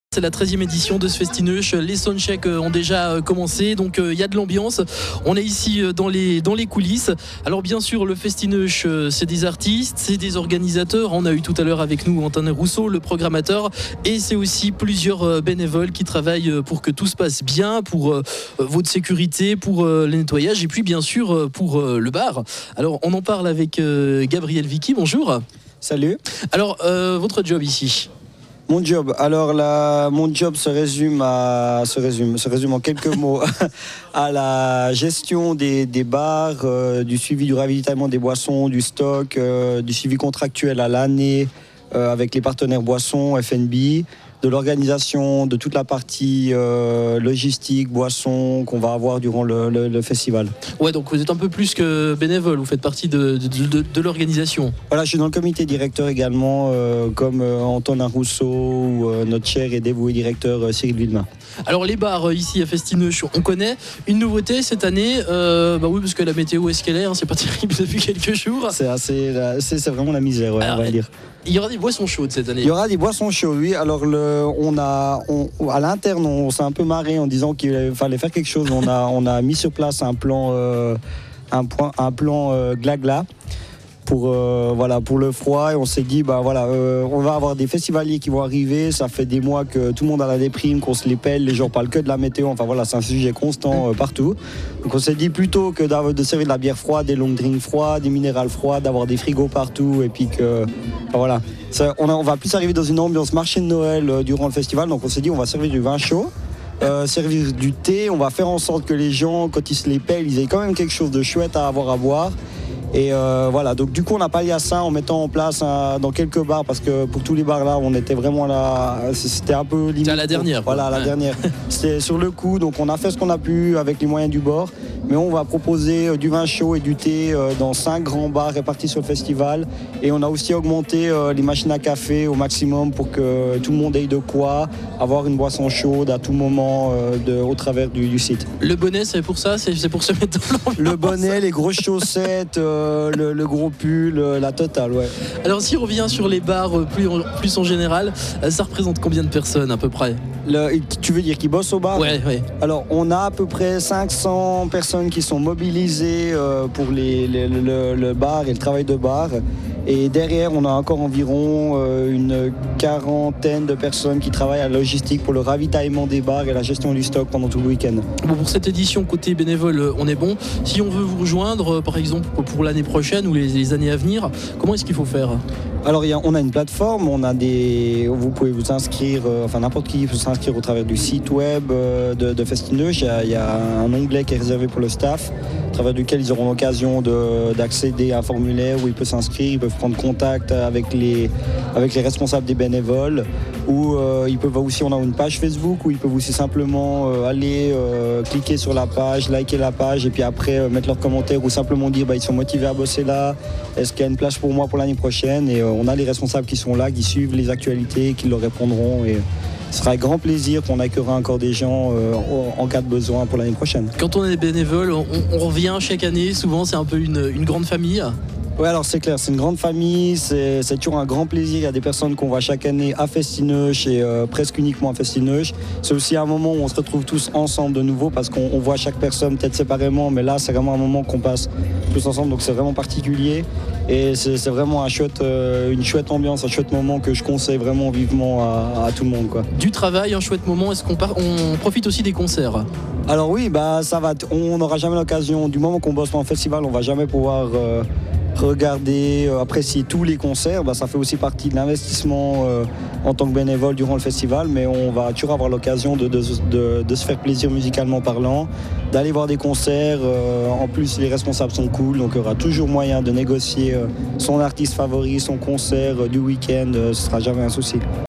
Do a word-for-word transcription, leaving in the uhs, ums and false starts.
C'est la treizième édition de ce Festineuch. Les soundchecks ont déjà commencé, donc il y a de l'ambiance. On est ici dans les, dans les coulisses. Alors bien sûr, le Festineuch, c'est des artistes, c'est des organisateurs. On a eu tout à l'heure avec nous Antonin Rousseau, le programmateur. Et c'est aussi plusieurs bénévoles qui travaillent pour que tout se passe bien, pour votre sécurité, pour le nettoyage et puis bien sûr pour le bar. Alors on en parle avec Gabriel Vicky. Bonjour. Salut. Alors, euh, votre job ici ? Mon job, alors là, mon job se résume, à, se résume, se résume en quelques mots à la gestion des, des bars, euh, du suivi du ravitaillement des boissons, du stock, euh, du suivi contractuel à l'année euh, avec les partenaires boissons, F and B, de l'organisation, de toute la partie euh, logistique, boissons qu'on va avoir durant le, le, le festival. Ouais, donc vous êtes un peu plus que bénévole, vous faites partie de, de, de, de l'organisation. Voilà, je suis dans le comité directeur également, euh, comme euh, Antonin Rousseau ou euh, notre cher et dévoué directeur euh, Cyril Villemain. Alors les bars euh, ici à Festineuch, on connaît. Une nouveauté cette année, euh, bah oui, parce que la météo est-ce qu'elle est, hein, c'est pas terrible depuis quelques jours. C'est, assez, c'est, c'est vraiment la misère, ouais. Alors, on va dire. Il y aura des boissons chaudes cette année. Il y aura des boissons chaudes, oui. Alors le, on a, on, à l'interne, on s'est un peu marré en disant qu'il fallait faire quelque chose. On a, on a mis sur place un plan, euh, un, point, un plan euh, gla-gla. Pour, euh, voilà, pour le froid, et on s'est dit bah voilà, euh, on va avoir des festivaliers qui vont arriver. Ça fait des mois que tout le monde a la déprime, qu'on se les pèle, les gens parlent que de la météo. Enfin voilà, c'est un sujet constant euh, partout. Donc on s'est dit plutôt que de servir de la bière froide, des long drinks froids, des minérales froides, d'avoir des frigos partout, et puis que enfin, voilà, ça, on, a, on va plus arriver dans une ambiance marché de Noël euh, durant le festival. Donc on s'est dit on va servir du vin chaud. Euh, servir du thé, on va faire en sorte que les gens, quand ils se les pèlent, ils aient quand même quelque chose de chouette à avoir à boire. Et euh, voilà, donc du coup on a pallié à ça en mettant en place un, dans quelques bars, parce que pour tous les bars là on était vraiment là, c'était un peu limite. C'était à la dernière. Voilà, à la ouais. dernière. C'était sur le coup, donc on a fait ce qu'on a pu avec les moyens du bord. Mais on va proposer du vin chaud et du thé dans cinq grands bars répartis sur le festival. Et on a aussi augmenté les machines à café au maximum pour que tout le monde ait de quoi avoir une boisson chaude à tout moment de, au travers du, du site. Le bonnet, c'est pour ça, c'est, c'est pour se mettre dans l'ambiance. Le bonnet, les grosses chaussettes, euh, le, le gros pull, la totale, ouais. Alors si on revient sur les bars plus en, plus en général, ça représente combien de personnes à peu près ? Le, tu veux dire qui bossent au bar ? Ouais, ouais. Alors on a à peu près cinq cents personnes qui sont mobilisées euh, pour les, les, le, le bar et le travail de bar. Et derrière, on a encore environ euh, une quarantaine de personnes qui travaillent à la logistique pour le ravitaillement des bars et la gestion du stock pendant tout le week-end. Bon, pour cette édition, côté bénévole, on est bon. Si on veut vous rejoindre, par exemple, pour l'année prochaine ou les, les années à venir, comment est-ce qu'il faut faire ? Alors, y a, on a une plateforme, on a des, vous pouvez vous inscrire, euh, enfin n'importe qui peut s'inscrire au travers du site web euh, de, de Festineuch. Il y, y a un onglet qui est réservé pour le staff, à travers duquel ils auront l'occasion de, d'accéder à un formulaire où ils peuvent s'inscrire, ils peuvent prendre contact avec les, avec les responsables des bénévoles, ou euh, ils peuvent aussi, on a une page Facebook où ils peuvent aussi simplement euh, aller euh, cliquer sur la page, liker la page, et puis après euh, mettre leurs commentaires ou simplement dire bah, ils sont motivés à bosser là, est-ce qu'il y a une place pour moi pour l'année prochaine, et euh, on a les responsables qui sont là, qui suivent les actualités, qui leur répondront, et ce sera avec grand plaisir qu'on accueillera encore des gens euh, en cas de besoin pour l'année prochaine. Quand on est bénévole, on, on revient chaque année, souvent c'est un peu une, une grande famille. Oui, alors c'est clair, c'est une grande famille, c'est, c'est toujours un grand plaisir. Il y a des personnes qu'on voit chaque année à Festineuch et euh, presque uniquement à Festineuch. C'est aussi un moment où on se retrouve tous ensemble de nouveau, parce qu'on on voit chaque personne peut-être séparément, mais là c'est vraiment un moment qu'on passe tous ensemble, donc c'est vraiment particulier. Et c'est, c'est vraiment un chouette, euh, une chouette ambiance, un chouette moment que je conseille vraiment vivement à, à tout le monde, quoi. Du travail, un chouette moment, est-ce qu'on part, on profite aussi des concerts ? Alors oui, bah, ça va, on n'aura jamais l'occasion, du moment qu'on bosse dans le festival, on va jamais pouvoir... Euh, regarder, euh, apprécier tous les concerts, bah, ça fait aussi partie de l'investissement euh, en tant que bénévole durant le festival, mais on va toujours avoir l'occasion de, de, de, de se faire plaisir musicalement parlant, d'aller voir des concerts, euh, en plus les responsables sont cool, donc il y aura toujours moyen de négocier euh, son artiste favori, son concert euh, du week-end, euh, ce sera jamais un souci.